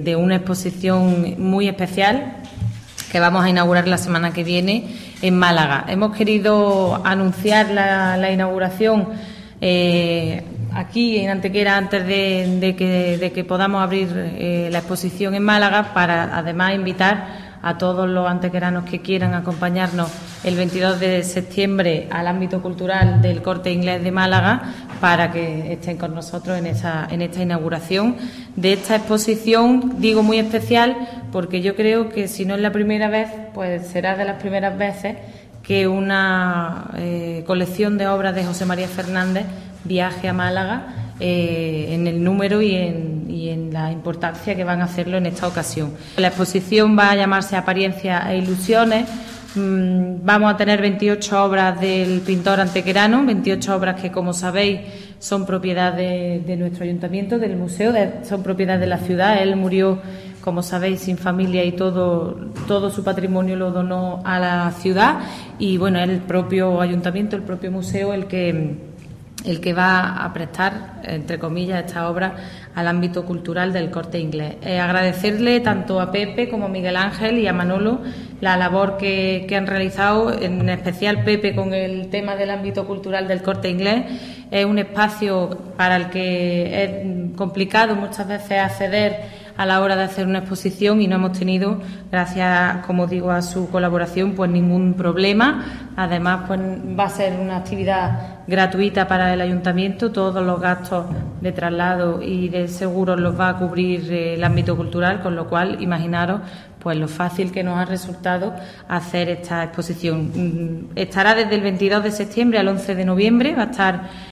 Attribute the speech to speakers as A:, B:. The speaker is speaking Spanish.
A: de una exposición muy especial que vamos a inaugurar la semana que viene en Málaga. Hemos querido anunciar la inauguración aquí en Antequera antes de que podamos abrir la exposición en Málaga, para además invitar a todos los antequeranos que quieran acompañarnos el 22 de septiembre al ámbito cultural del Corte Inglés de Málaga, para que estén con nosotros en esta inauguración de esta exposición. Digo muy especial porque yo creo que si no es la primera vez, pues será de las primeras veces que una colección de obras de José María Fernández viaje a Málaga en el número y en la importancia que van a hacerlo en esta ocasión. La exposición va a llamarse Apariencias e Ilusiones. Vamos a tener 28 obras del pintor antequerano, 28 obras que, como sabéis, son propiedad de nuestro ayuntamiento, del museo, son propiedad de la ciudad. Él murió, como sabéis, sin familia y todo su patrimonio lo donó a la ciudad, y bueno, el propio ayuntamiento, el propio museo, el que va a prestar, entre comillas, esta obra al ámbito cultural del Corte Inglés. Agradecerle tanto a Pepe como a Miguel Ángel y a Manolo la labor que han realizado, en especial Pepe con el tema del ámbito cultural del Corte Inglés. Es un espacio para el que es complicado muchas veces acceder a la hora de hacer una exposición, y no hemos tenido, gracias, como digo, a su colaboración, pues ningún problema. Además, pues va a ser una actividad gratuita para el ayuntamiento. Todos los gastos de traslado y de seguros los va a cubrir el ámbito cultural, con lo cual imaginaros pues lo fácil que nos ha resultado hacer esta exposición. Estará desde el 22 de septiembre al 11 de noviembre, va a estar